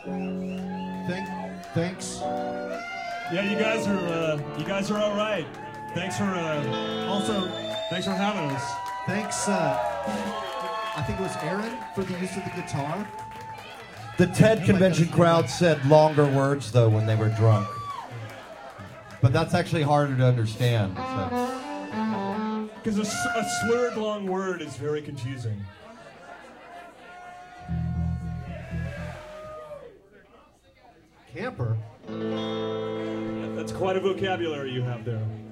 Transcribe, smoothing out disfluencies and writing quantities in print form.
Thanks. Yeah, you guys are all right. Thanks for having us. Thanks. I think it was Aaron for the use of the guitar. The TED convention crowd said longer words though when they were drunk, but that's actually harder to understand. Because a slurred long word is very confusing. Camper. That's quite a vocabulary you have there.